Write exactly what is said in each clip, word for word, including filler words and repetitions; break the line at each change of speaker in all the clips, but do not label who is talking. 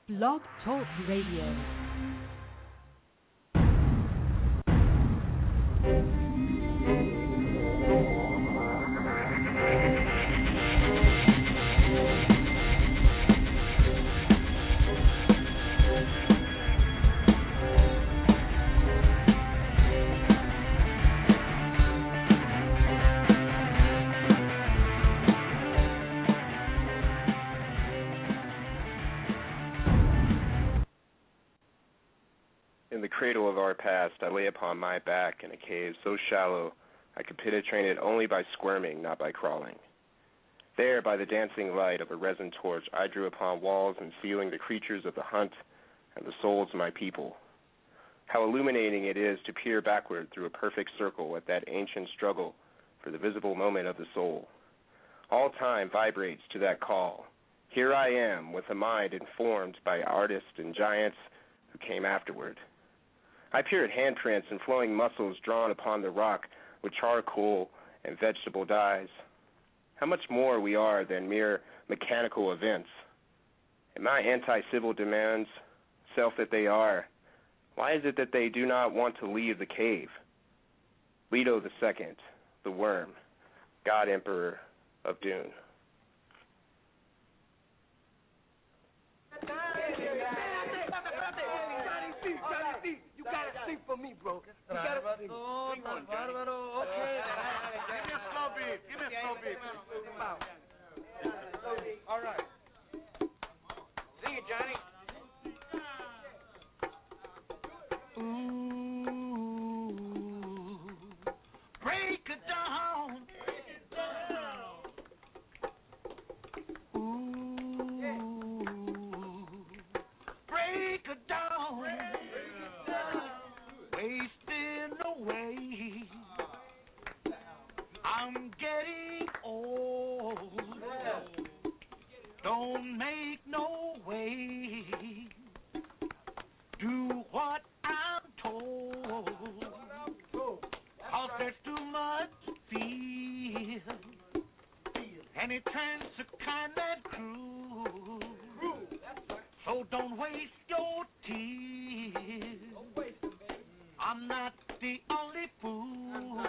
Blog Talk Radio.
In the cradle of our past, I lay upon my back in a cave so shallow I could penetrate it only by squirming, not by crawling. There, by the dancing light of a resin torch, I drew upon walls and ceiling the creatures of the hunt and the souls of my people. How illuminating it is to peer backward through a perfect circle at that ancient struggle for the visible moment of the soul. All time vibrates to that call. Here I am, with a mind informed by artists and giants who came afterward. I peer at handprints and flowing muscles drawn upon the rock with charcoal and vegetable dyes. How much more we are than mere mechanical events. And my anti-civil demands, self that they are, why is it that they do not want to leave the cave? Leto the Second, the Worm, God Emperor of Dune.
You gotta sing for me, bro. You gotta sing. Oh, bárbaro. Okay. Give me a slow beat. Give me a slow beat. All right. Sing it, Johnny. Ooh, break it down. Break it down. Ooh, break it down. Wasting away. I'm getting old. Don't make no way. Do what I'm told. Cause there's too much fear. And it turns to kind of cruel. So don't waste your tears. I'm not the only fool.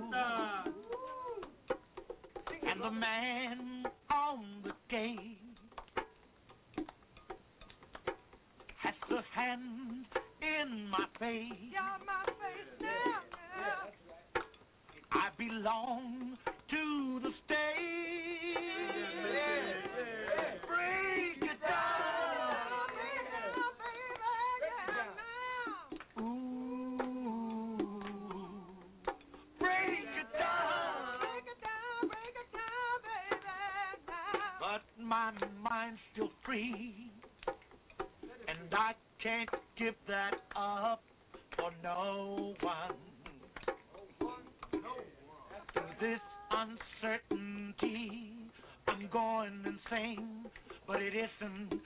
And the man on the gate has the hand in my face. Yeah, my face now. I belong to the state. Break it down. My mind's still free, and I can't give that up for no one. Through this uncertainty, I'm going insane, but it isn't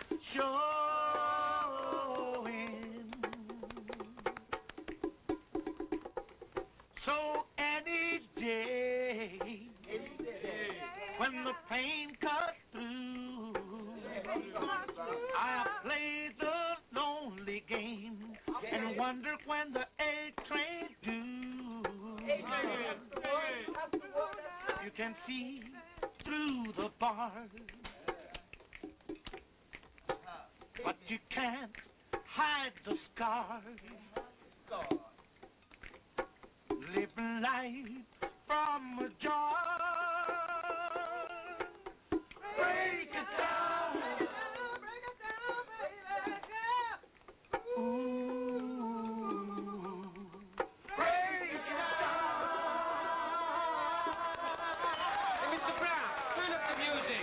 showing. So any day, when the pain cuts through, I play the lonely game and wonder when the A train due. You can see through the bars, but you can't hide the scars. Living life from a jar. Break it down. Break it down, baby. Ooh. Break it down. Hey, Mister Brown, turn up the music.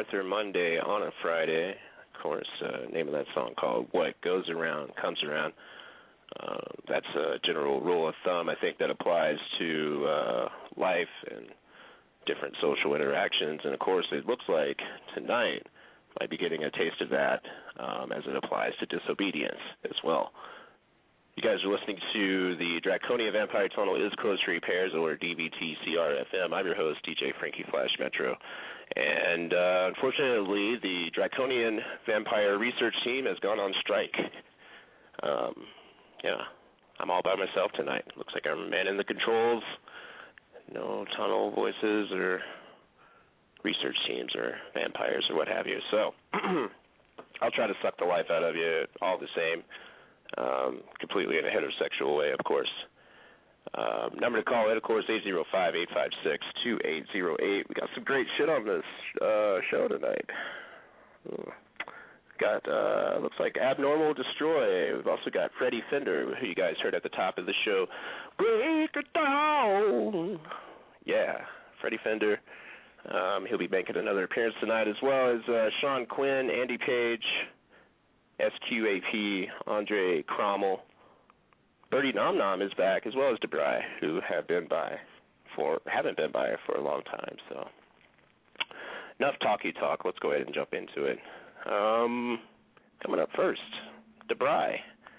Arthur Monday on a Friday. Of course, uh, name of that song called What Goes Around Comes Around. Uh, that's a general rule of thumb, I think, that applies to uh, life and different social interactions. And, of course, it looks like tonight might be getting a taste of that um, as it applies to disobedience as well. You guys are listening to the Draconia Vampire Tunnel is Closed to Repairs, or D V T C R F M. I'm your host, D J Frankie Flash Metro. And uh, unfortunately, the Draconian Vampire Research Team has gone on strike. Um, yeah, I'm all by myself tonight. Looks like I'm manning the controls. No tunnel voices or research teams or vampires or what have you. So I'll try to suck the life out of you all the same. Um, completely in a heterosexual way, of course. Um, number to call in, of course, eight zero five, eight five six, two eight zero eight. We got some great shit on this uh, show tonight. Ooh. Got, uh, looks like Abnormal Destroy. We've also got Freddie Fender, who you guys heard at the top of the show. Break it down. Yeah, Freddie Fender. Um, he'll be making another appearance tonight, as well as uh, Sean Quinn, Andy Page, S Q A P, Andre Krommel. Birdie Nom Nom is back, as well as DeBry, who have been by for haven't been by for a long time. So enough talky talk. Let's go ahead and jump into it. Um, coming up first, DeBry.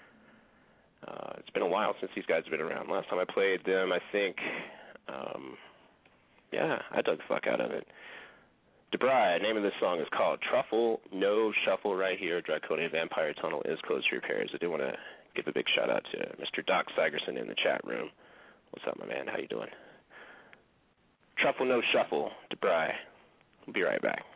Uh, it's been a while since these guys have been around. Last time I played them, I think, um, yeah, I dug the fuck out of it. DeBry, the name of this song is called Truffle, No Shuffle, right here. Draconia Vampire Tunnel is Closed to Repairs. I do want to give a big shout out to Mister Doc Sigerson in the chat room. What's up, my man? How you doing? Truffle, No Shuffle, DeBry. We'll be right back.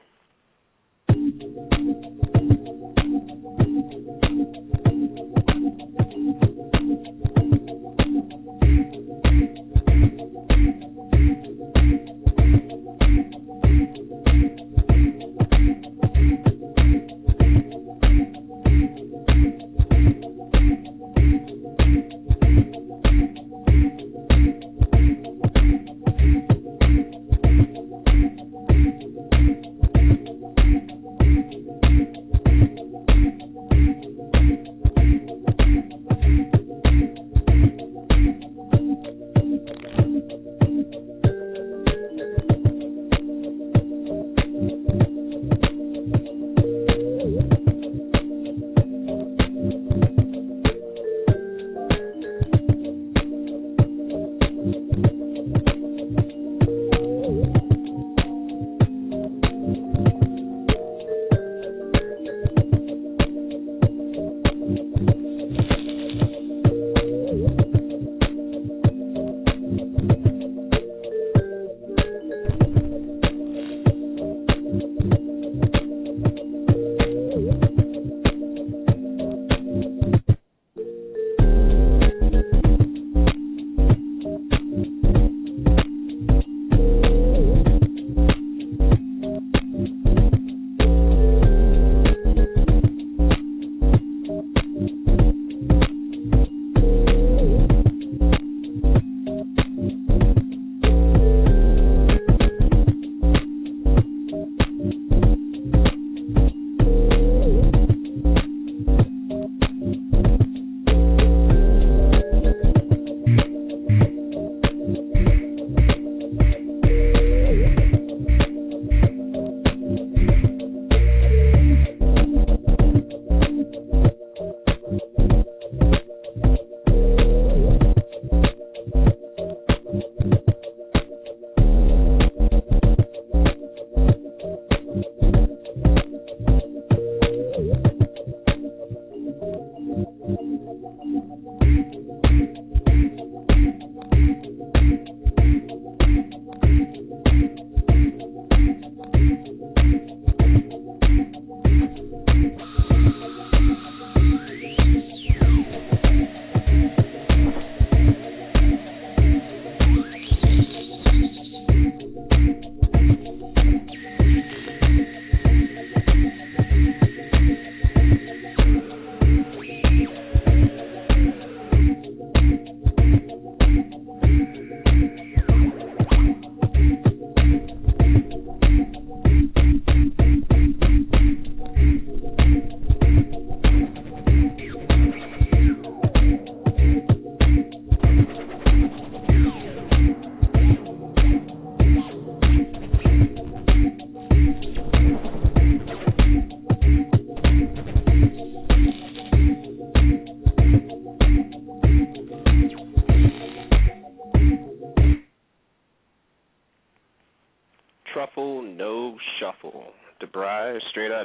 Thank you.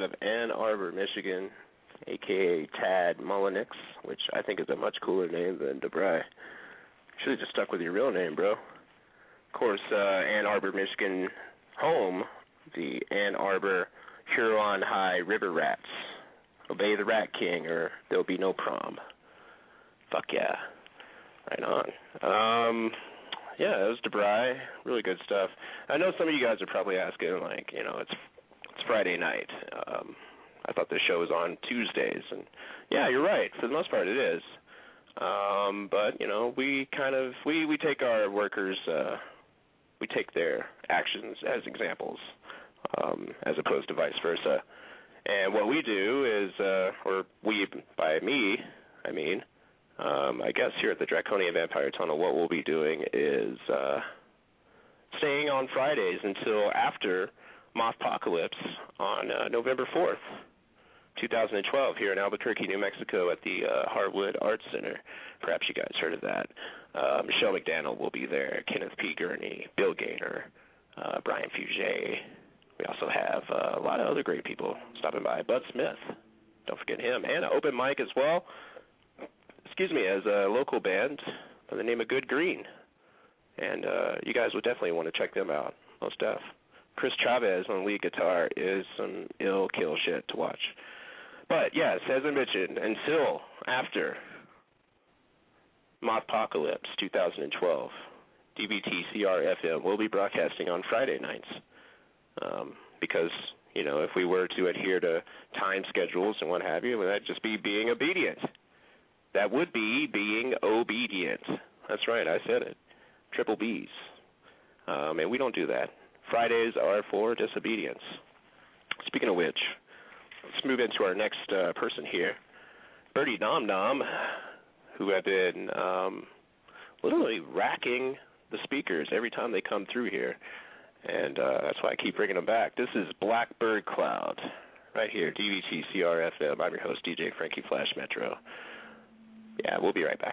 of Ann Arbor, Michigan, a k a. Tad Mullenix, which I think is a much cooler name than DeBry. Should have just stuck with your real name, bro. Of course, uh, Ann Arbor, Michigan, home, the Ann Arbor Huron High River Rats. Obey the Rat King or there'll be no prom. Fuck yeah. Right on. Um, yeah, that was DeBry. Really good stuff. I know some of you guys are probably asking, like, you know, it's it's Friday night. Um, I thought the show was on Tuesdays. And, yeah, you're right. For the most part, it is. Um, but, you know, we kind of, we, we take our workers, uh, we take their actions as examples, um, as opposed to vice versa. And what we do is, uh, or we, by me, I mean, um, I guess here at the Draconian Vampire Tunnel, what we'll be doing is uh, staying on Fridays until after Mothpocalypse on uh, November fourth, two thousand twelve, here in Albuquerque, New Mexico at the uh, Harwood Arts Center. Perhaps you guys heard of that. Uh, Michelle McDaniel will be there, Kenneth P. Gurney, Bill Gaynor, uh, Brian Fugere. We also have uh, a lot of other great people stopping by. Bud Smith, don't forget him, and an open mic as well. Excuse me, as a local band by the name of Good Green. And uh, you guys would definitely want to check them out, most def. Chris Chavez on lead guitar is some ill kill shit to watch. But yes, as I mentioned, until after Mothpocalypse two thousand twelve, D B T C R F M will be broadcasting on Friday nights. Um, because, you know, if we were to adhere to time schedules and what have you, well, that'd just be being obedient. That would be being obedient. That's right, I said it. Triple B's. Um, and we don't do that. Fridays are for disobedience. Speaking of which, let's move into our next uh, person here. Birdie Dom Dom, who have been um, literally racking the speakers every time they come through here. And uh, that's why I keep bringing them back. This is Blackbird Cloud, right here, D V T C R F M. I'm your host, D J Frankie Flash Metro. Yeah, we'll be right back.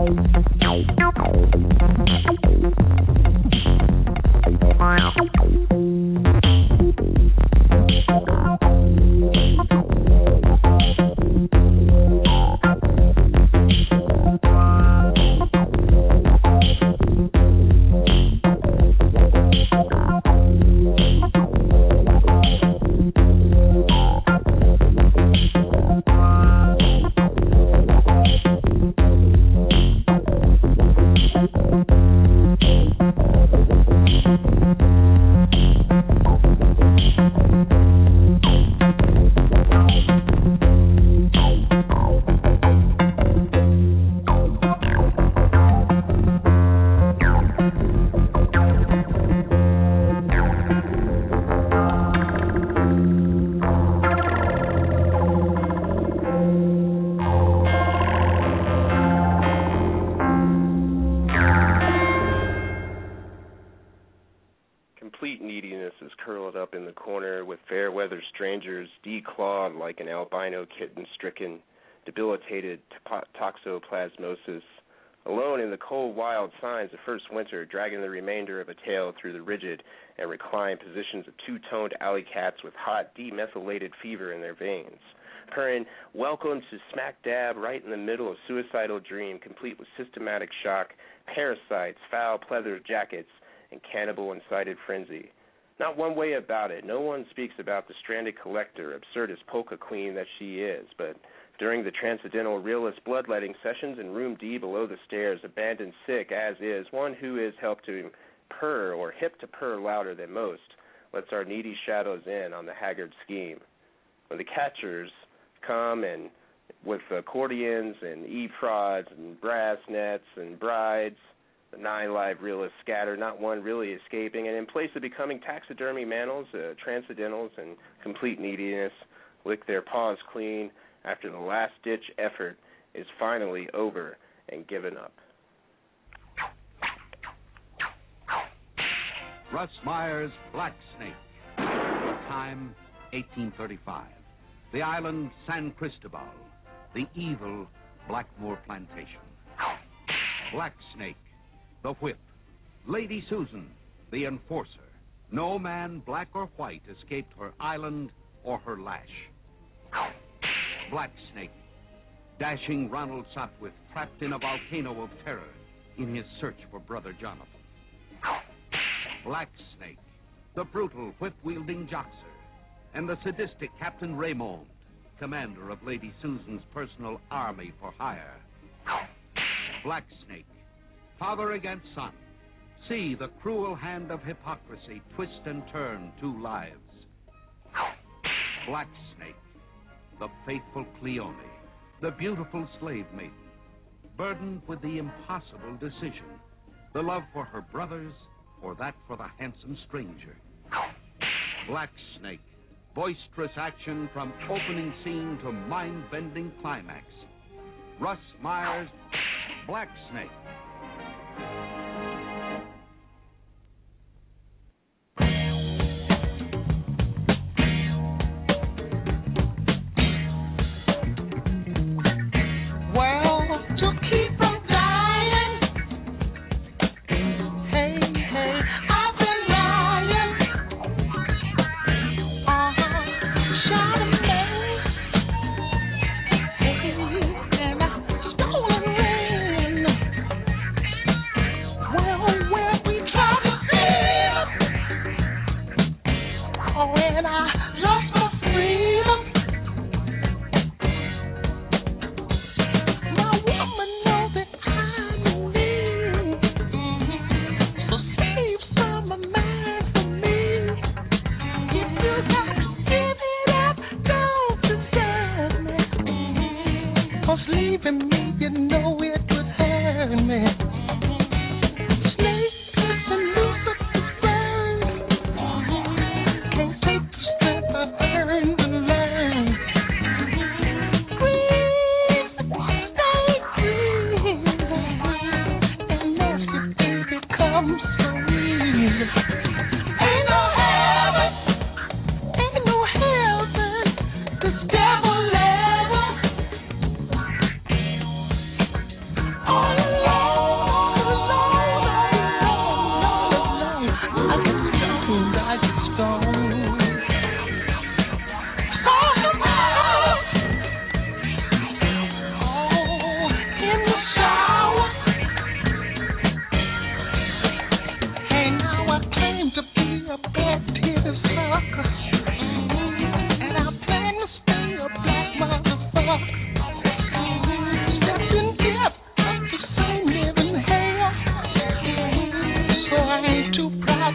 Strangers declawed like an albino kitten stricken, debilitated toxoplasmosis, alone in the cold wild signs of first winter, dragging the remainder of a tail through the rigid and reclined positions of two-toned alley cats with hot demethylated fever in their veins, purring, welcome to smack dab right in the middle of suicidal dream, complete with systematic shock, parasites, foul pleather jackets, and cannibal-incited frenzy. Not one way about it. No one speaks about the stranded collector, absurdist polka queen that she is, but during the transcendental realist bloodletting sessions in room D below the stairs, abandoned sick as is, one who is helped to purr or hip to purr louder than most, lets our needy shadows in on the haggard scheme. When the catchers come and with accordions and e-prods and brass nets and brides, the nine live realists scatter, not one really escaping, and in place of becoming taxidermy mammals, uh, transcendentals, and complete neediness, lick their paws clean after the last-ditch effort is finally over and given up.
Russ Meyer's Black Snake. Time, eighteen thirty-five. The island, San Cristobal. The evil Blackmore Plantation. Black Snake. The whip. Lady Susan, the enforcer. No man, black or white, escaped her island or her lash. Black Snake. Dashing Ronald Sopwith, trapped in a volcano of terror in his search for Brother Jonathan. Black Snake. The brutal, whip-wielding Joxer. And the sadistic Captain Raymond, commander of Lady Susan's personal army for hire. Black Snake. Father against son. See the cruel hand of hypocrisy twist and turn two lives. Black Snake. The faithful Cleone. The beautiful slave maiden. Burdened with the impossible decision. The love for her brothers or that for the handsome stranger. Black Snake. Boisterous action from opening scene to mind-bending climax. Russ Meyer's Black Snake.
All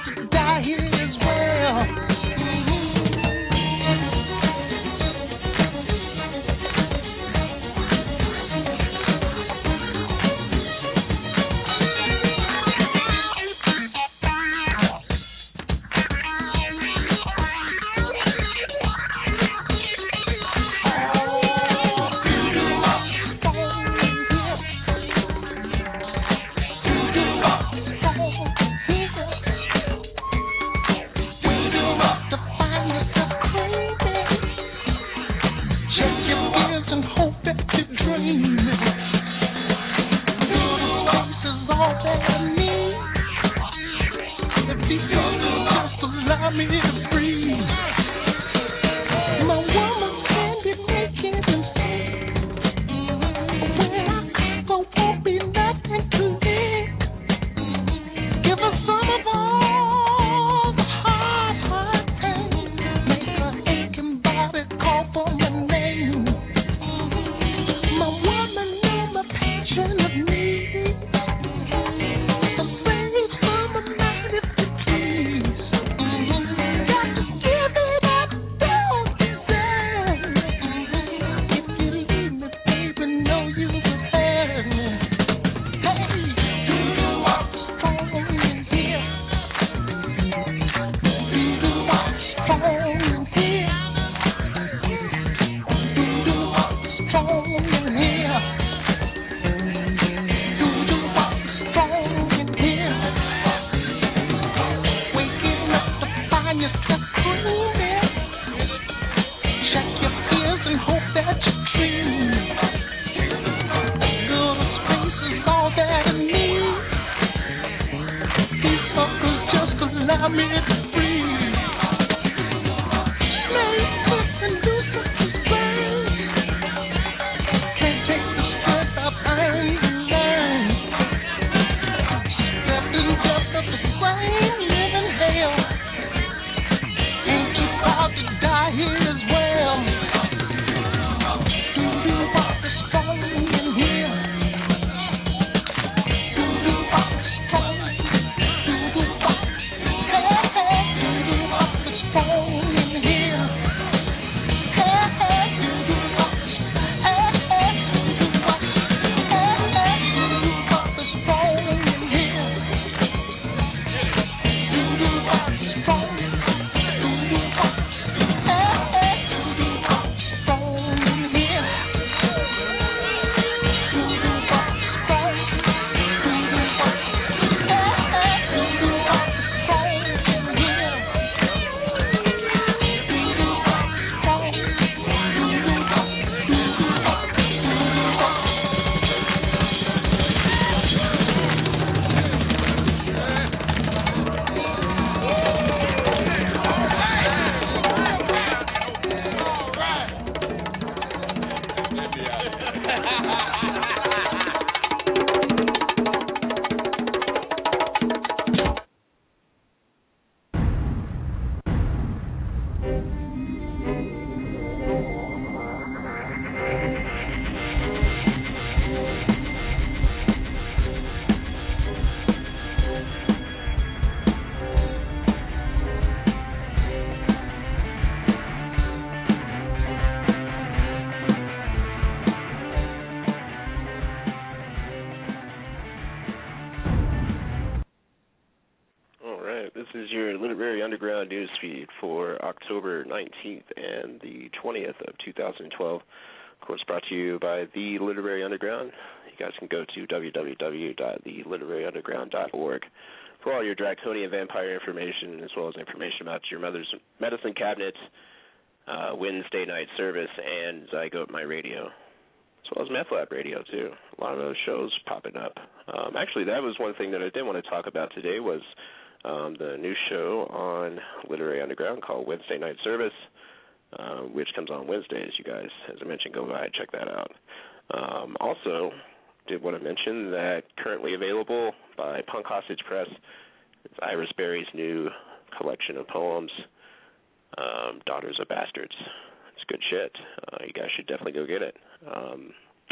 to die here as well.
This is your Literary Underground newsfeed for October nineteenth and the twentieth of two thousand twelve. Of course, brought to you by The Literary Underground. You guys can go to w w w dot the literary underground dot org for all your draconian vampire information, as well as information about your mother's medicine cabinet, uh, Wednesday night service, and Zygote My Radio, as well as Meth Lab Radio, too. A lot of those shows popping up. Um, actually, that was one thing that I did want to talk about today was um, the new show on Literary Underground called Wednesday Night Service, uh, which comes on Wednesdays, you guys. As I mentioned, go by and check that out. Um, also, did want to mention that currently available by Punk Hostage Press is Iris Berry's new collection of poems, um, Daughters of Bastards. It's good shit. Uh, you guys should definitely go get it. Um,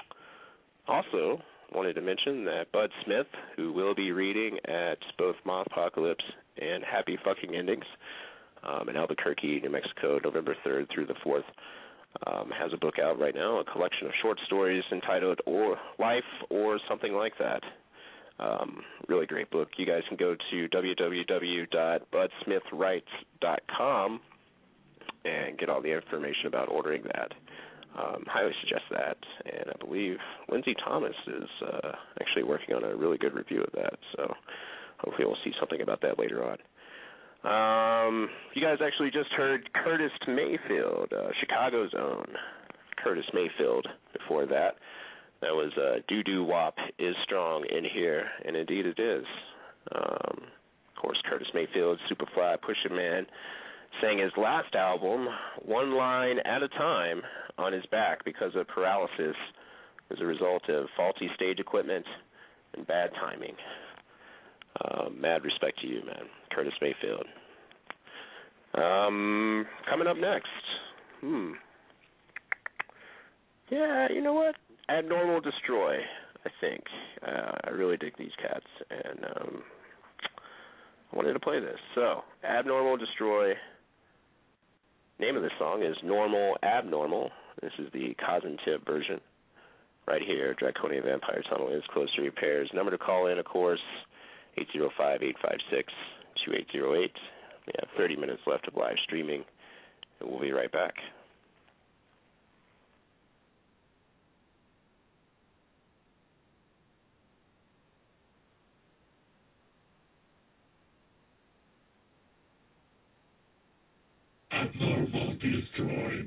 also, wanted to mention that Bud Smith, who will be reading at both Mothpocalypse and Happy Fucking Endings um, in Albuquerque, New Mexico, November third through the fourth. Um, has a book out right now, a collection of short stories entitled "Or Life" or something like that. Um, really great book. You guys can go to w w w dot bud smith writes dot com and get all the information about ordering that. Um, highly suggest that, and I believe Lindsay Thomas is uh, actually working on a really good review of that, so hopefully we'll see something about that later on. Um, you guys actually just heard Curtis Mayfield, uh, Chicago's own Curtis Mayfield. Before that, that was uh, Doo Doo Wop is Strong in Here, and indeed it is. Um, of course, Curtis Mayfield, Superfly, Pusha Man, sang his last album, One Line at a Time, on his back because of paralysis as a result of faulty stage equipment and bad timing. Uh, mad respect to you, man, Curtis Mayfield. Um, coming up next, hmm. Yeah, you know what? Abnormal Destroy, I think. Uh, I really dig these cats, and um, I wanted to play this. So, Abnormal Destroy. Name of this song is Normal Abnormal. This is the Cousin Tip version. Right here, Draconia Vampire Tunnel is close to repairs. Number to call in, of course, eight zero five, eight five six, two eight zero eight. We have thirty minutes left of live streaming, and we'll be right back.
Abnormal Destroy.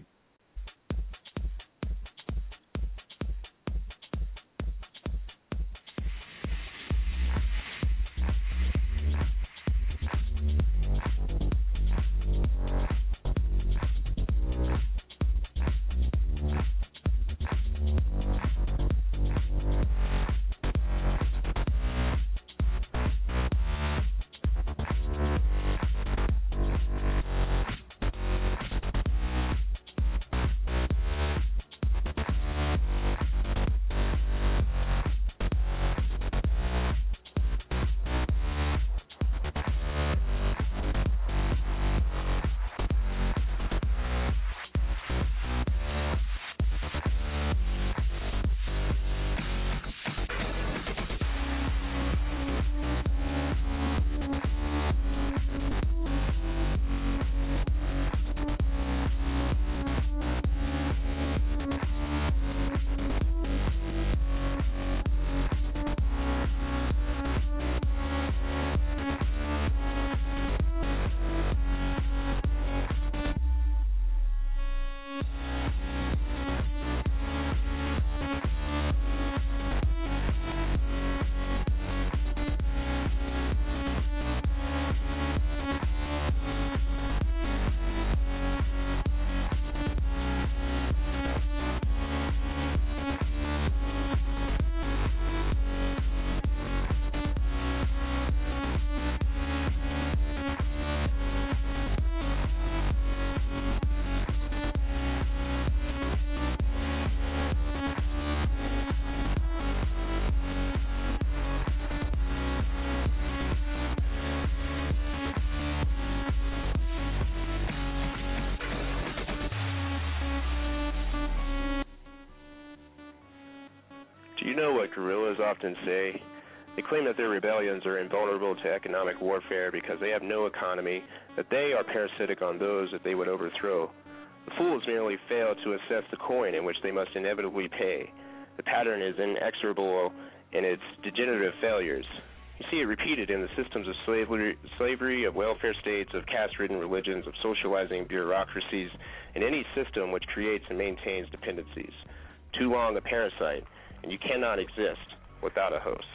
Do you know what guerrillas often say? They claim that their rebellions are invulnerable to economic warfare because they have no economy, that they are parasitic on those that they would overthrow. The fools merely fail to assess the coin in which they must inevitably pay. The pattern is inexorable in its degenerative failures. You see it repeated in the systems of slavery, slavery, of welfare states, of caste-ridden religions, of socializing bureaucracies, in any system which creates and maintains dependencies. Too long a parasite, and you cannot exist without a host.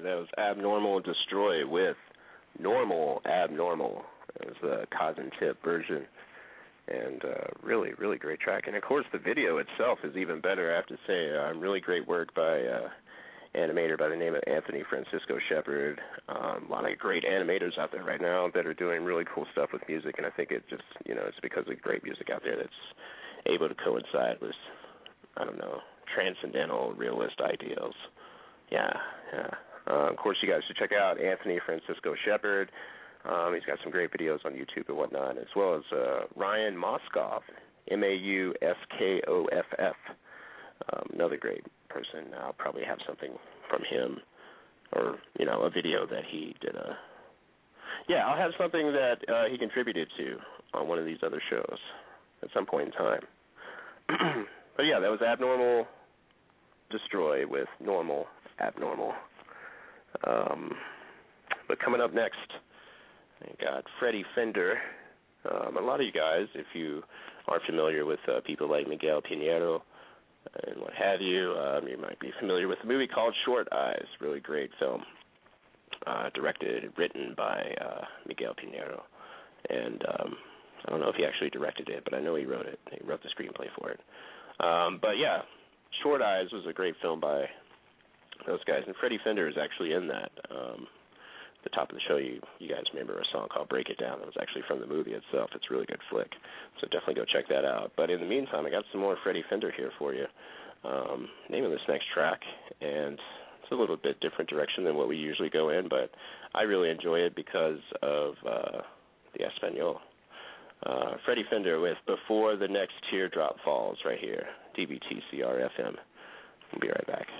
that was Abnormal Destroy with Normal Abnormal. It was the Cos and Tip version. And uh, really, really great track. And, of course, the video itself is even better, I have to say. Um, really great work by uh, animator by the name of Anthony Francisco Shepard. Um, a lot of great animators out there right now that are doing really cool stuff with music, and I think it just, you know, it's because of great music out there that's able to coincide with, I don't know, transcendental, realist ideals. Yeah, yeah. Uh, of course, you guys should check out Anthony Francisco Shepard. Um, he's got some great videos on YouTube and whatnot, as well as uh, Ryan Moskoff, M A U S K O F F, um, another great person. I'll probably have something from him, or, you know, a video that he did. A, yeah, I'll have something that uh, he contributed to on one of these other shows at some point in time. But, yeah, that was Abnormal Destroy with Normal Abnormal. Um, but coming up next, I got Freddie Fender. Um, a lot of you guys, if you are familiar with uh, people like Miguel Pinheiro and what have you, um, you might be familiar with a movie called Short Eyes, really great film, uh, directed and written by uh, Miguel Pinheiro. And um, I don't know if he actually directed it, but I know he wrote it. He wrote the screenplay for it. Um, but, yeah, Short Eyes was a great film by those guys, and Freddie Fender is actually in that. Um, the top of the show, you you guys remember a song called Break It Down. That was actually from the movie itself. It's a really good flick, so definitely go check that out. But in the meantime, I got some more Freddie Fender here for you. Um, name of this next track, and it's a little bit different direction than what we usually go in, but I really enjoy it because of uh, the Espanol. Uh, Freddie Fender with Before the Next Teardrop Falls right here, D B T C R F M. We'll be right back.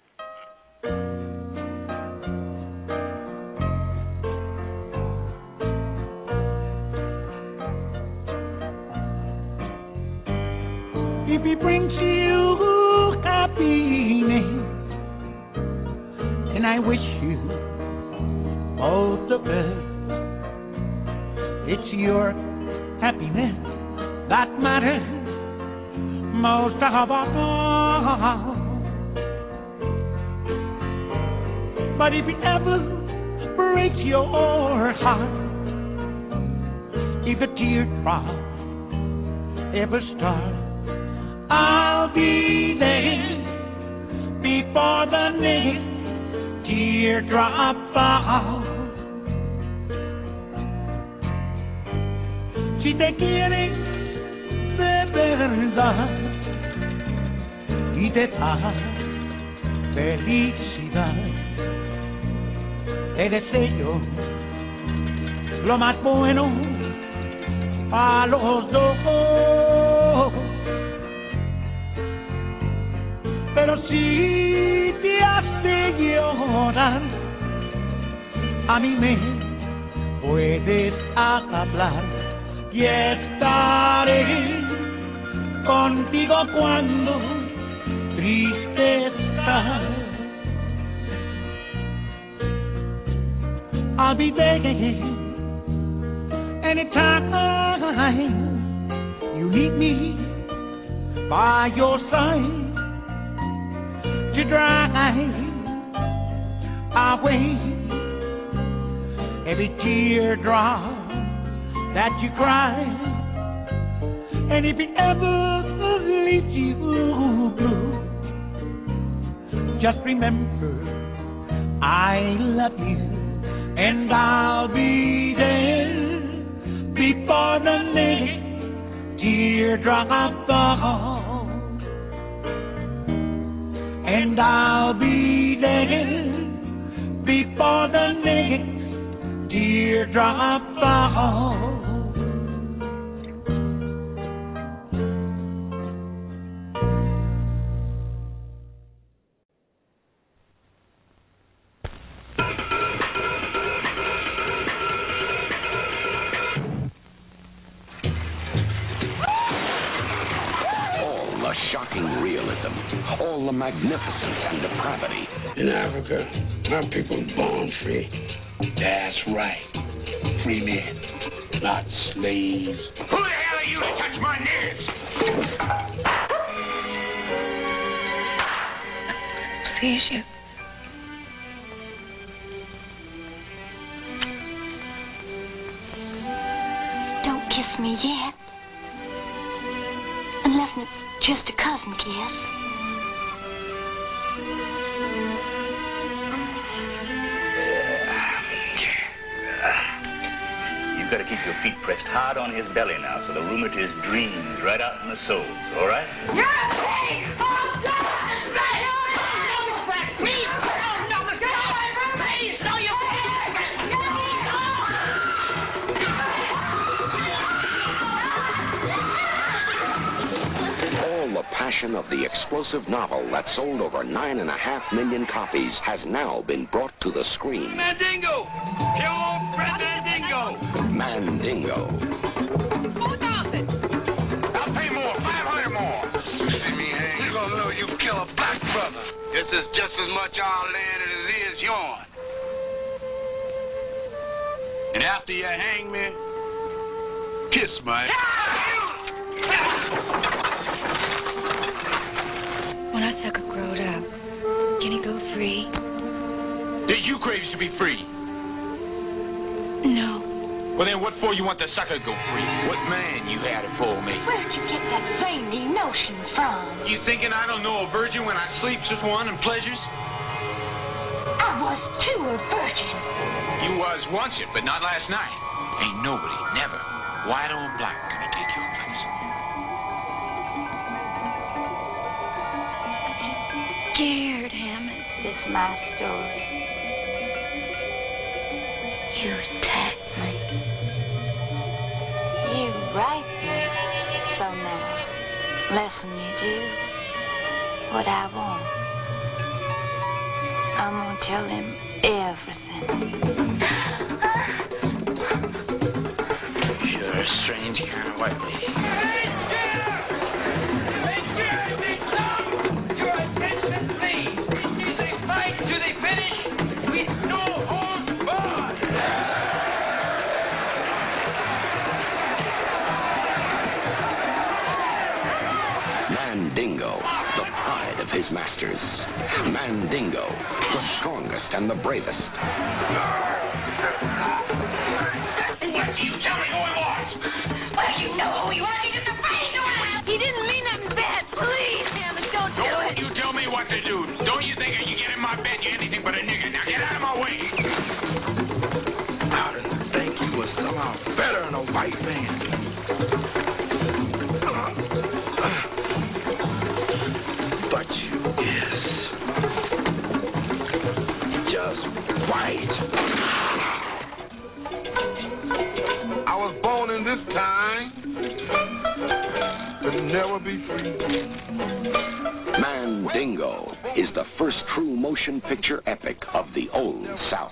If he brings you happiness, and I wish you all the best. It's your happiness that matters most of all. But if it ever breaks your heart, if a teardrop ever starts, I'll be there before the next teardrop falls. Si te quieres de verdad y te da felicidad, te deseo lo más bueno a los dos. Pero si te hace llorar, a mí me puedes hablar y estaré contigo cuando triste estás. I'll be there anytime you need me by your side to dry away every teardrop that you cry. And if it ever leaves you blue, just remember I love you, and I'll be there before the next teardrop falls. And I'll be there before the next teardrop falls.
All the magnificence and depravity.
In Africa, our people are born free. That's right. Free men, not slaves.
Who the hell are you to touch my nerves?
Please, you. kiss me yet. Unless it's just a cousin kiss.
You've got to keep your feet pressed hard on his belly now so the rheumatiz dreams right out in the soles, all right?
The passion of the explosive novel that sold over nine and a half million copies has now been brought to the screen.
Mandingo! Kill old Fred Mandingo!
Mandingo.
Four thousand! I'll pay more, five hundred more.
See me hang, you're gonna know you kill a black brother. This is just as much our land as it is yours. And after you hang me, kiss my...
When our sucker growed up, can he go free?
Did you crave to be free?
No.
Well, then what for you want the sucker go free? What man you had it for me?
Where'd you get that veiny notion from?
You thinking I don't know a virgin when I sleeps with one and pleasures?
I was too a virgin.
You was once it, but not last night. Ain't nobody, never, white or black, gonna take your place.
Scared, Hammond. This is my story. You attack me. You rape me. So now, listen, you do what I want. I'm gonna tell him everything.
You're a strange kind of white lady.
Mandingo, the pride of his masters. Mandingo, the strongest and the bravest.
What do you tell me who he was?
Well, you know who he was. He's just afraid to ask. He didn't mean nothing bad. Please, Hammond, don't do
Don't
it.
you tell me what to do. Don't you think if you get in my bed, you're anything but a nigger. Now get out of my way.
I didn't think you was somehow better than a white man. But you is just white.
I was born in this time, but never be free.
Mandingo is the first true motion picture epic of the Old South.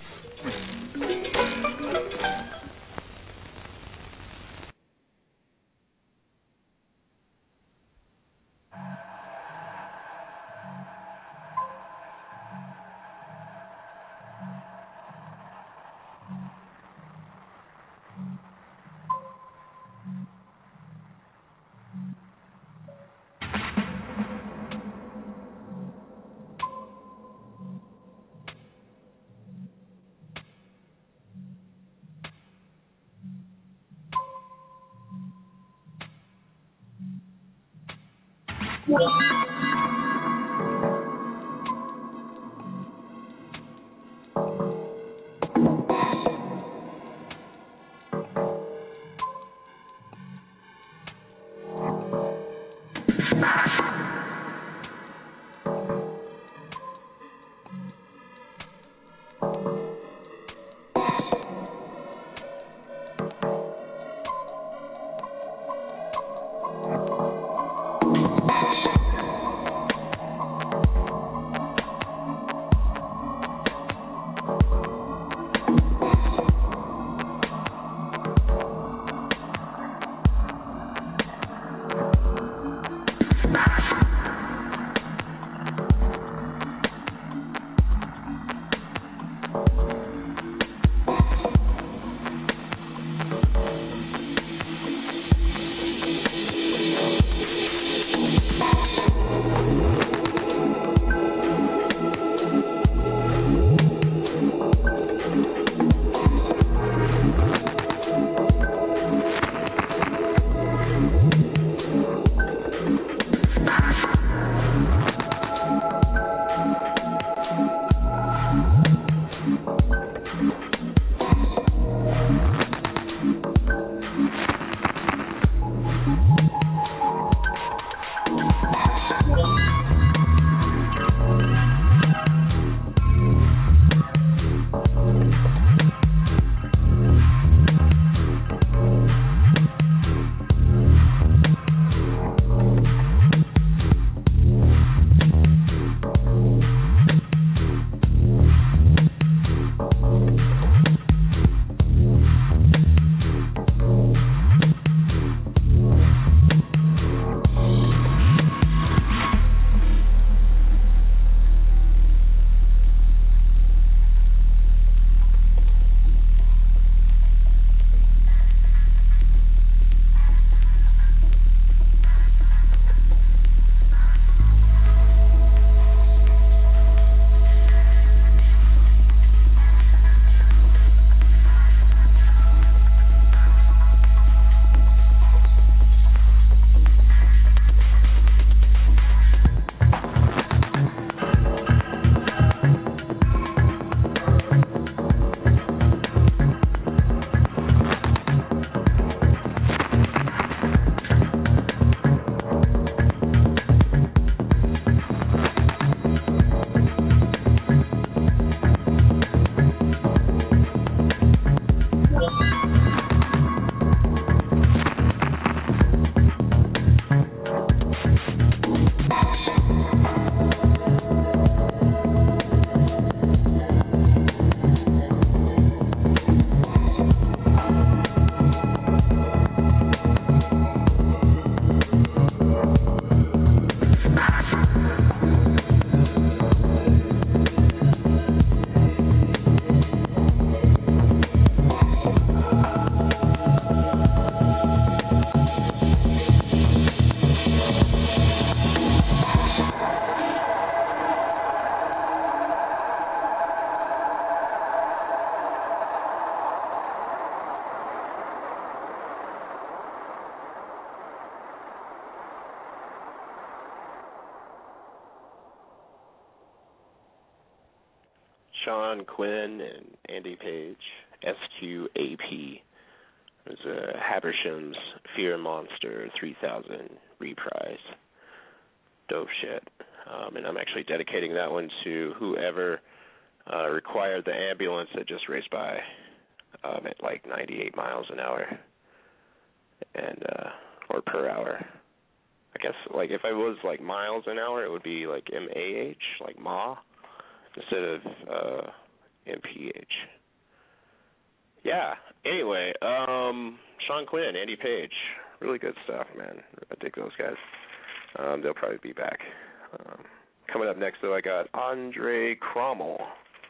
Sean Quinn and Andy Page, S Q A P. It was a Habersham's Fear Monster three thousand reprise. Dope shit. Um, and I'm actually dedicating that one to whoever uh, required the ambulance that just raced by um, at like ninety-eight miles an hour, and uh, or per hour. I guess like if I was like miles an hour, it would be like M A H, like Ma, instead of uh, M P H. Yeah. Anyway, um, Sean Quinn, Andy Page, really good stuff, man. I dig those guys. Um, they'll probably be back. Um, coming up next, though, I got Andre Krommel.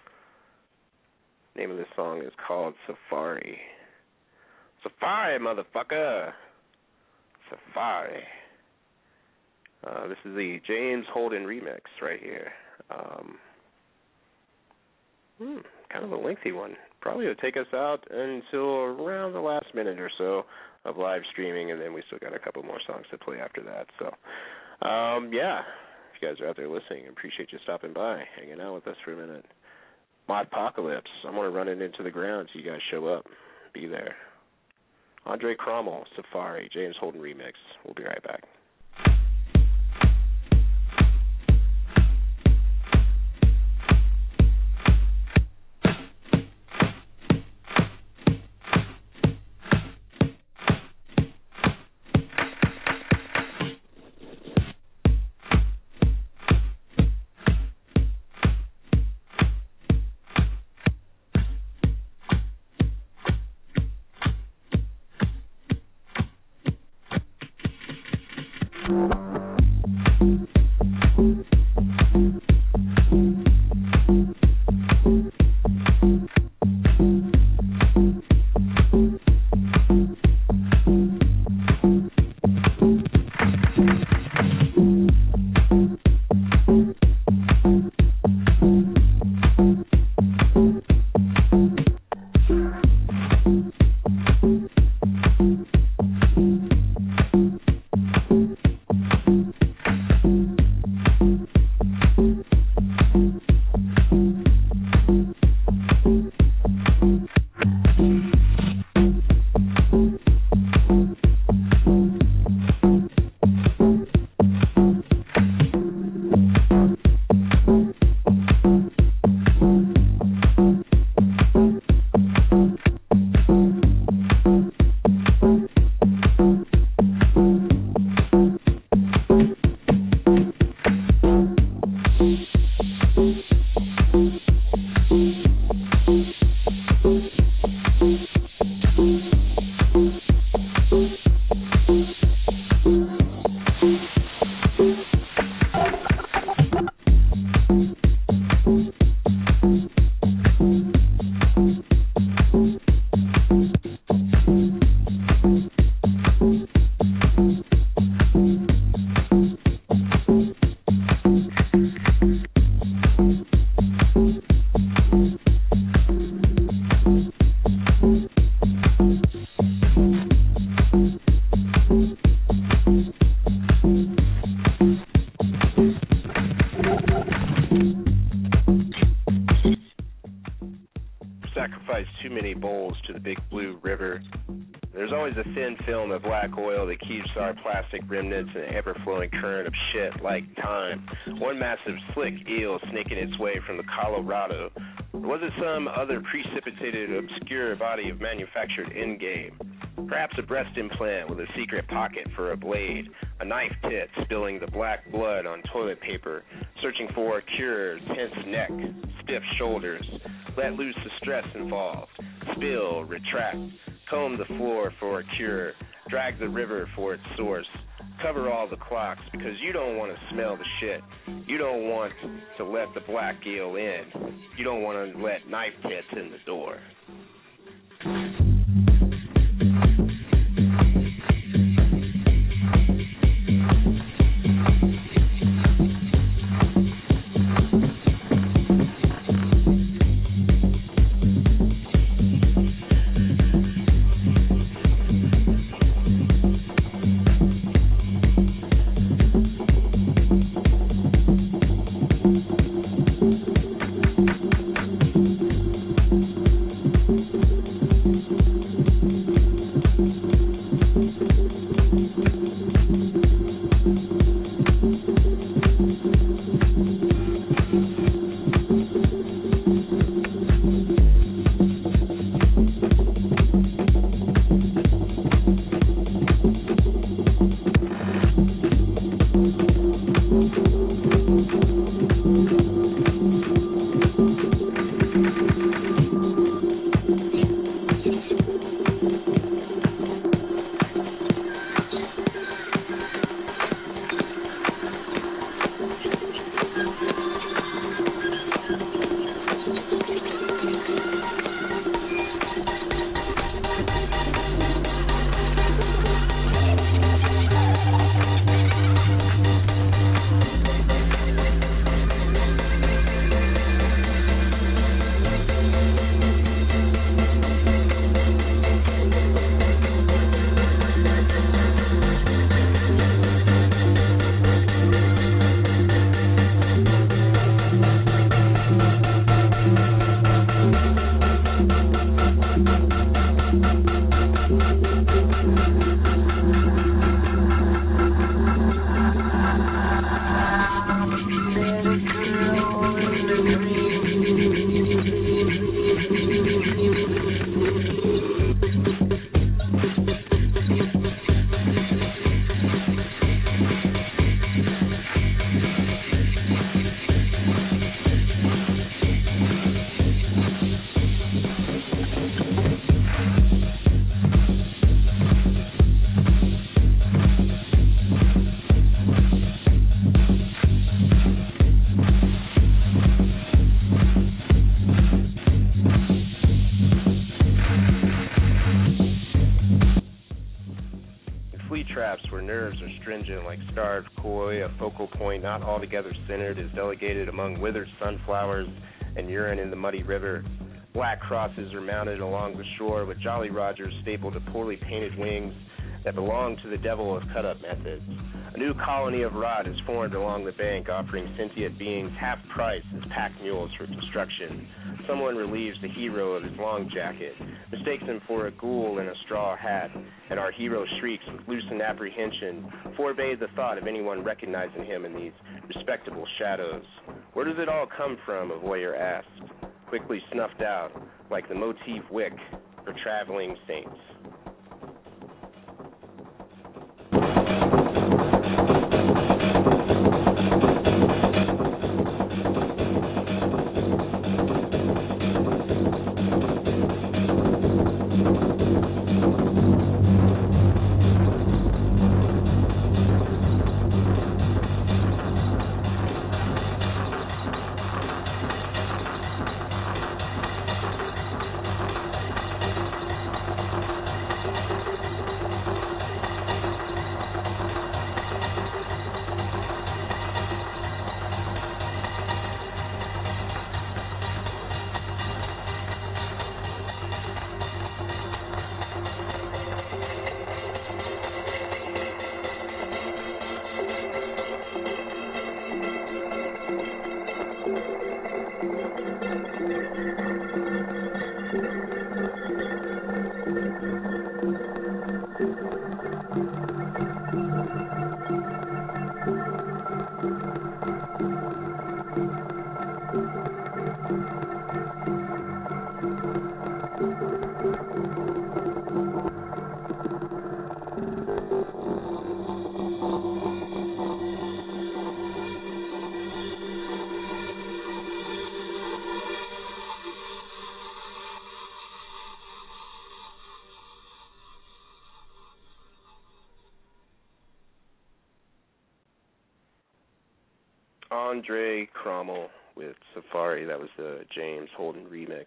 Name of this song is called Safari. Safari, motherfucker. Safari. Uh, this is the James Holden remix right here. Um, hmm, kind of a lengthy one. Probably will take us out until around the last minute or so of live streaming, and then we still got a couple more songs to play after that. So, um, yeah, if you guys are out there listening, I appreciate you stopping by, hanging out with us for a minute. Modpocalypse, I'm going to run it into the ground so you guys show up. Be there. Andre Krommel, Safari, James Holden remix. We'll be right back. Remnants and ever-flowing current of shit like time. One massive slick eel snaking its way from the Colorado. Or was it some other precipitated, obscure body of manufactured endgame? Perhaps a breast implant with a secret pocket for a blade, a knife tit spilling the black blood on toilet paper, searching for a cure, tense neck, stiff shoulders, let loose the stress involved, spill, retract, comb the floor for a cure, drag the river for its source, cover all the clocks because you don't want to smell the shit. You don't want to let the black eel in. You don't want to let knife tits in the door. Nerves are stringent like starved koi, a focal point not altogether centered is delegated among withered sunflowers and urine in the muddy river. Black crosses are mounted along the shore with Jolly Rogers stapled to poorly painted wings that belong to the devil of cut-up methods. A new colony of rot is formed along the bank, offering sentient beings half price as pack mules for construction. Someone relieves the hero of his long jacket, mistakes him for a ghoul in a straw hat, and our hero shrieks with loosened apprehension, forbade the thought of anyone recognizing him in these respectable shadows. Where does it all come from, a voyeur asked, quickly snuffed out like the motif wick for traveling saints. Andre Krommel with Safari. That was the James Holden remix.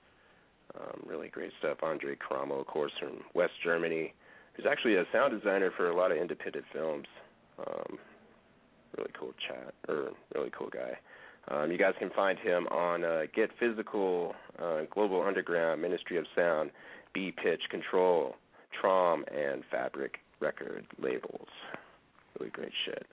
Um, really great stuff. Andre Krommel, of course, from West Germany, who's actually a sound designer for a lot of independent films. Um, really cool chat, or really cool guy. Um, you guys can find him on uh, Get Physical, uh, Global Underground, Ministry of Sound, B-Pitch Control, Trom, and Fabric record labels. Really great shit.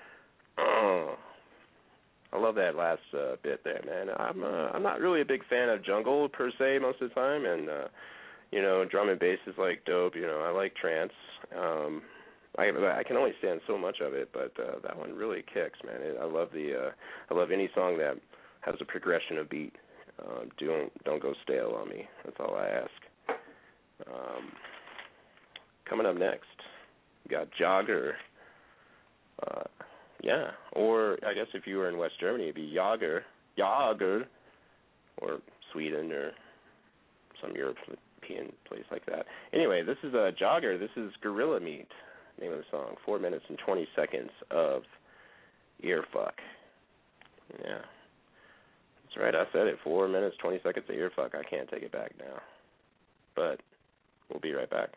Oh. I love that last uh, bit there, man. I'm uh, I'm not really a big fan of jungle per se most of the time, and uh, you know, drum and bass is like dope. You know, I like trance. Um, I I can only stand so much of it, but uh, that one really kicks, man. It, I love the uh, I love any song that has a progression of beat. Um, don't don't go stale on me. That's all I ask. Um, coming up next, we got Jogger. Uh, Yeah, or I guess if you were in West Germany, it'd be Jager, Jager, or Sweden or some European place like that. Anyway, this is a uh, Jogger. This is Gorilla Meat, name of the song. Four minutes and twenty seconds of earfuck. Yeah, that's right. I said it. Four minutes, twenty seconds of earfuck. I can't take it back now. But we'll be right back.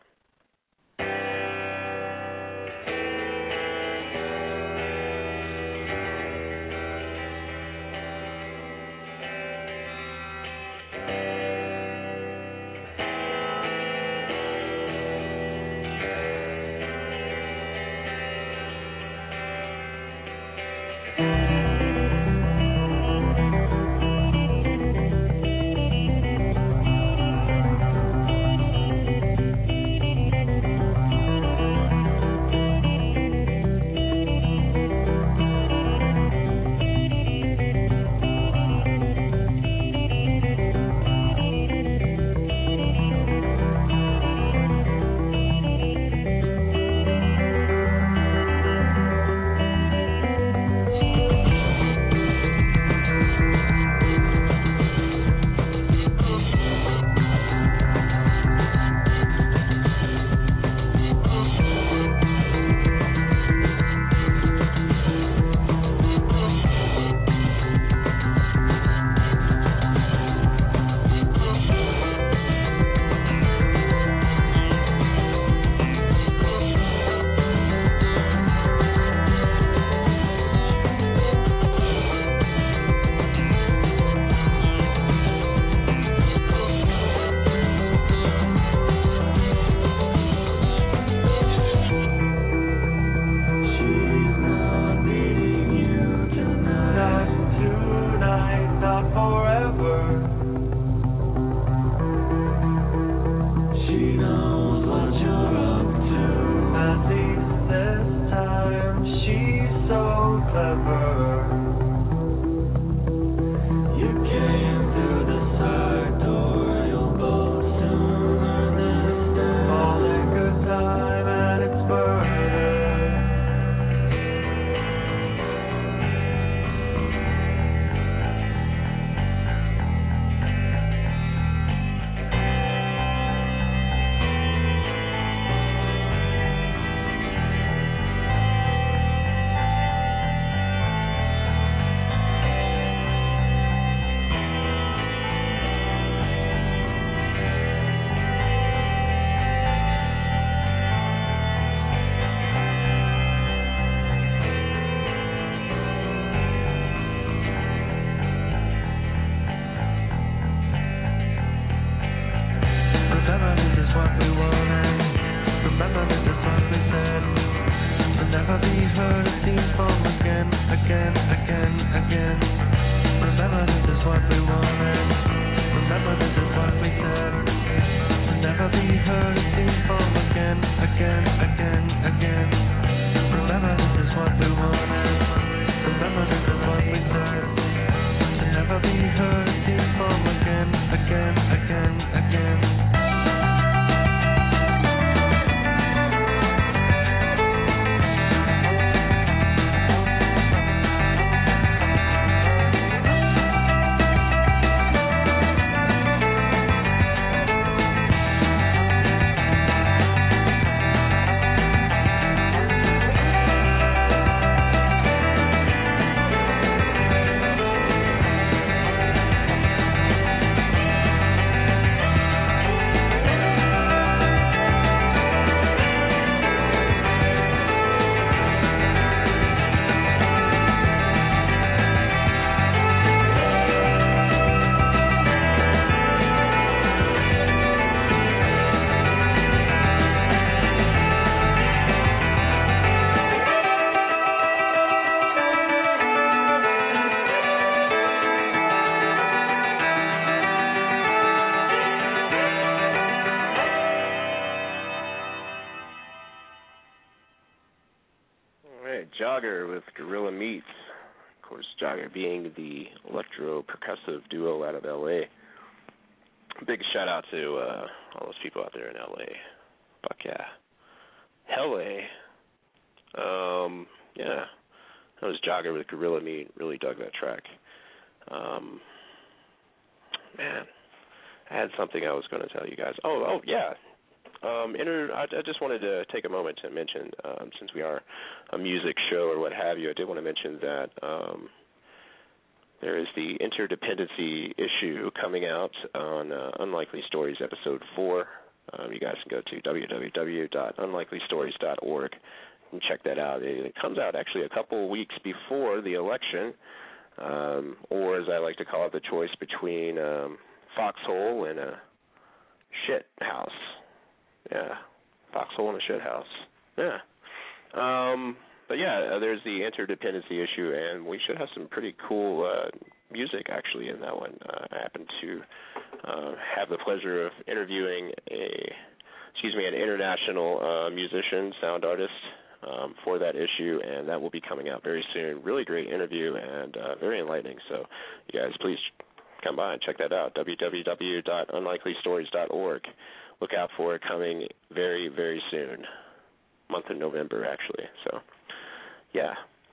right, Jogger with Gorilla Meat. Of course, Jogger being the electro-percussive duo out of L A. Big shout-out to uh, all those people out there in L A. Fuck yeah. Hell A. Um, yeah. That was Jogger with Gorilla Meat. Really dug that track. Um, man, I had something I was going to tell you guys. Oh, oh, yeah. Um, inter- I, I just wanted to take a moment to mention, um, since we are a music show or what have you, I did want to mention that um, there is the interdependency issue coming out on uh, Unlikely Stories episode four. Um, you guys can go to w w w dot unlikely stories dot org and check that out. It, it comes out actually a couple weeks before the election, um, or as I like to call it, the choice between um, Foxhole and a shit house. Yeah, Foxhole and a shit house. Yeah. Um, but yeah, uh, there's the interdependency issue, and we should have some pretty cool uh, music actually in that one. Uh, I happen to uh, have the pleasure of interviewing a, excuse me, an international uh, musician, sound artist um, for that issue, and that will be coming out very soon. Really great interview and uh, very enlightening. So, you guys, please come by and check that out. w w w dot unlikely stories dot org. Look out for it coming very, very soon. Month of November, actually. So, yeah.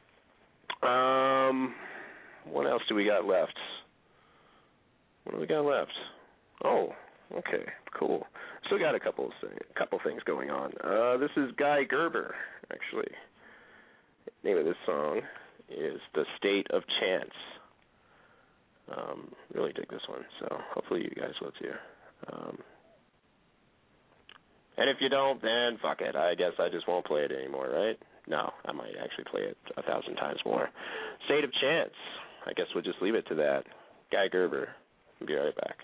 Um, what else do we got left? What do we got left? Oh, okay, cool. Still got a couple of things, couple things going on. Uh, this is Guy Gerber, actually. The name of this song is "The State of Chance." Um, really dig this one, so hopefully you guys will too. Um, And if you don't, then fuck it. I guess I just won't play it anymore, right? No, I might actually play it a thousand times more. State of Chance. I guess we'll just leave it to that. Guy Gerber. I'll be right back.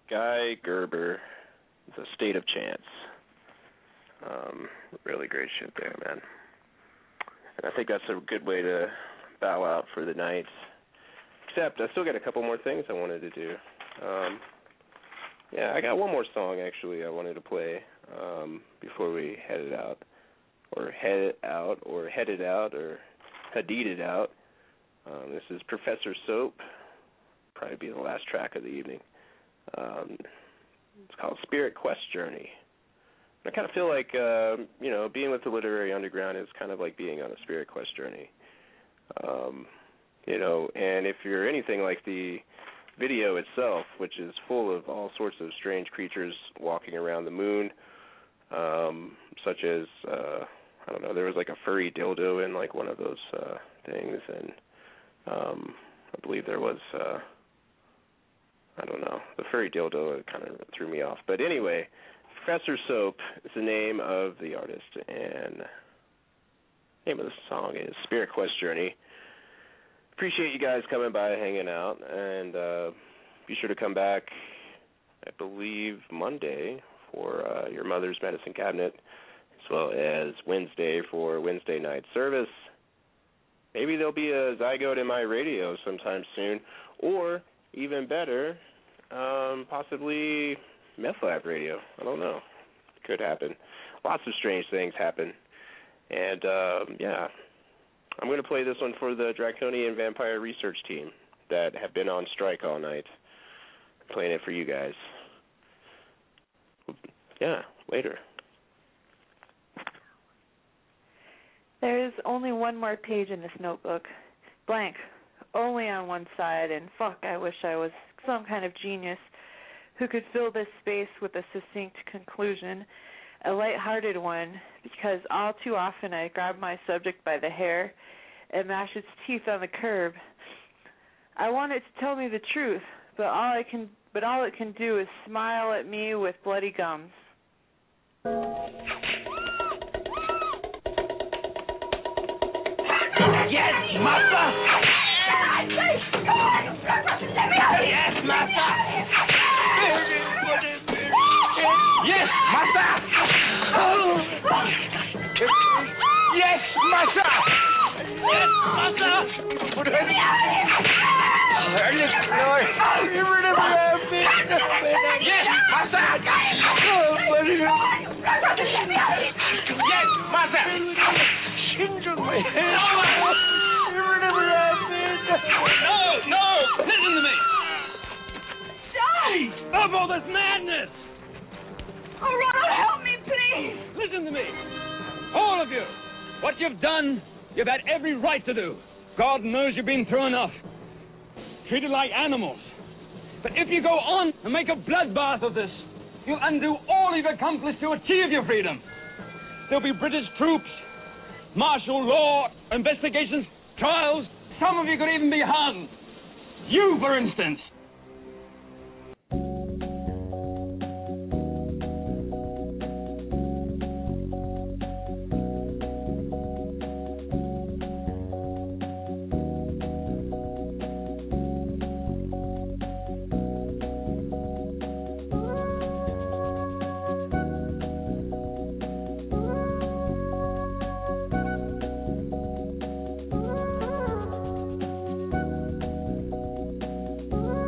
Guy Gerber, The State of Chance. Um, really great shit there, man. And I think that's a good way to bow out for the night. Except I still got a couple more things I wanted to do. Um, yeah, I got one more song, actually, I wanted to play um, before we headed out. Or head out, or headed out, or hadided out. Um, this is Professor Soap. Probably be the last track of the evening. Um, it's called Spirit Quest Journey. I kind of feel like, uh, you know, being with the Literary Underground is kind of like being on a Spirit Quest journey. Um, you know, and if you're anything like the video itself, which is full of all sorts of strange creatures walking around the moon, um, such as, uh, I don't know, there was like a furry dildo in like one of those uh, things, and um, I believe there was, uh, I don't know, the furry dildo kind of threw me off. But anyway, Professor Soap is the name of the artist, and the name of the song is Spirit Quest Journey. Appreciate you guys coming by, hanging out, and uh, be sure to come back, I believe, Monday for uh, your Mother's Medicine Cabinet, as well as Wednesday for Wednesday night service. Maybe there'll be a Zygote in my radio sometime soon, or even better, um, possibly Meth Lab Radio. I don't know. Could happen. Lots of strange things happen. And, um, yeah, I'm going to play this one for the Draconian Vampire Research Team that have been on strike all night. I'm playing it for you guys. Yeah, later.
There's only one more page in this notebook. Blank. Only on one side, and fuck, I wish I was some kind of genius who could fill this space with a succinct conclusion, a light-hearted one, because all too often I grab my subject by the hair and mash its teeth on the curb. I want it to tell me the truth, but all I can, but all it can do is smile at me with bloody gums.
Yes, master! Yes, master! Yes, master! Yes, master! Yes, master! Yes, master! Yes, master! Singe on my head! No, no! Listen to me!
Johnny!
Stop all this madness!
Oh, Ronald, help me, please!
Listen to me. All of you. What you've done, you've had every right to do. God knows you've been through enough. Treated like animals. But if you go on and make a bloodbath of this, you'll undo all you've accomplished to achieve your freedom. There'll be British troops, martial law, investigations, trials. Some of you could even be hung. You, for instance.
Oh,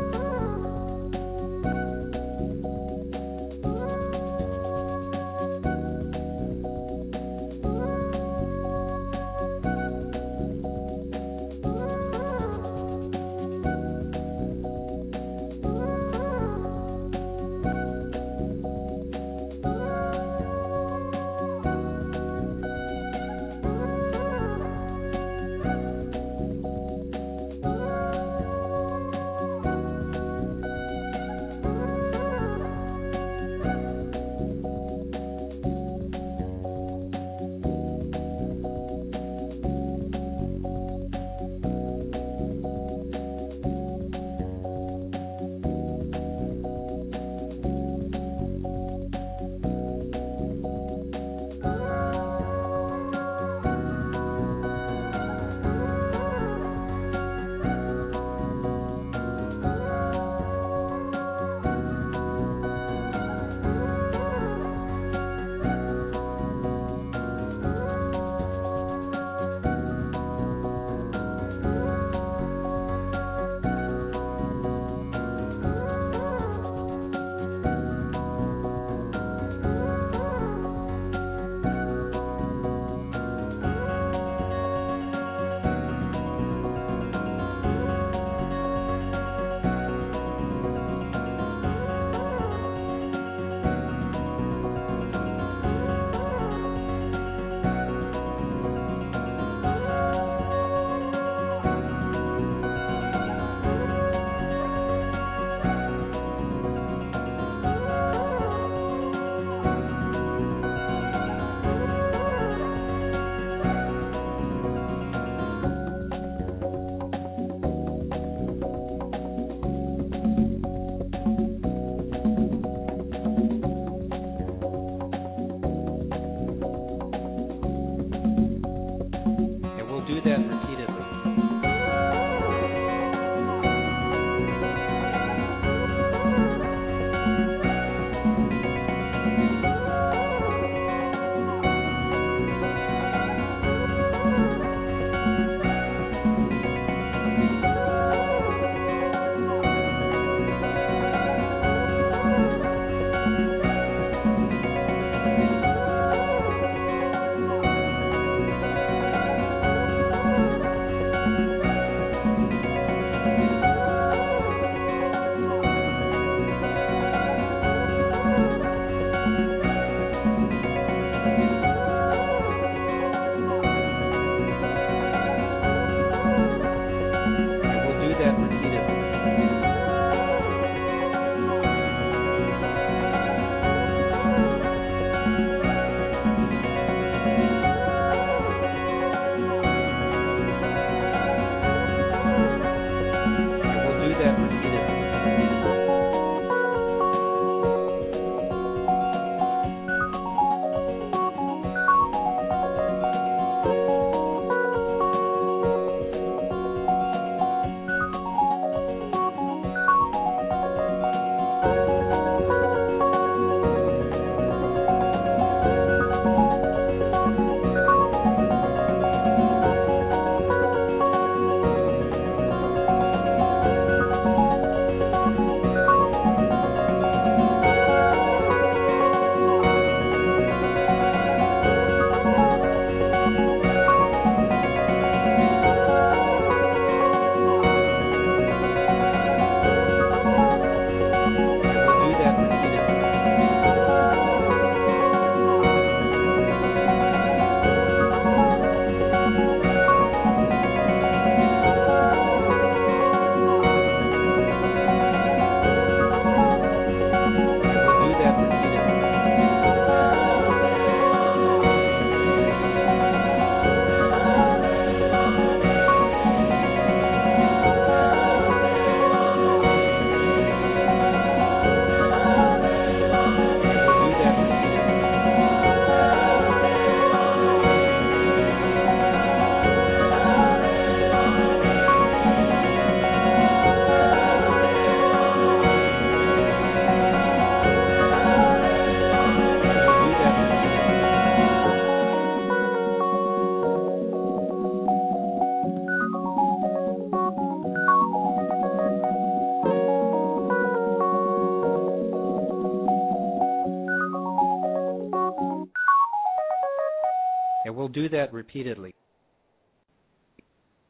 And we'll do that repeatedly.